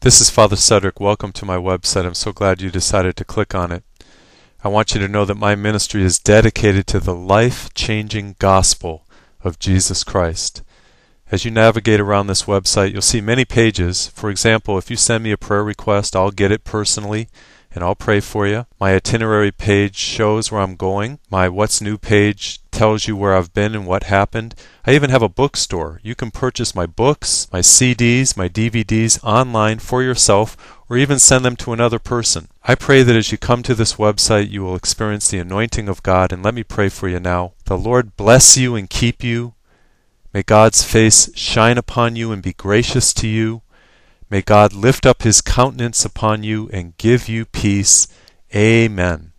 This is Father Cedric. Welcome to my website. I'm so glad you decided to click on it. I want you to know that my ministry is dedicated to the life-changing gospel of Jesus Christ. As you navigate around this website, you'll see many pages. For example, if you send me a prayer request, I'll get it personally and I'll pray for you. My itinerary page shows where I'm going. My What's New page tells you where I've been and what happened. I even have a bookstore. You can purchase my books, my CDs, my DVDs online for yourself, or even send them to another person. I pray that as you come to this website, you will experience the anointing of God, and let me pray for you now. The Lord bless you and keep you. May God's face shine upon you and be gracious to you. May God lift up his countenance upon you and give you peace. Amen.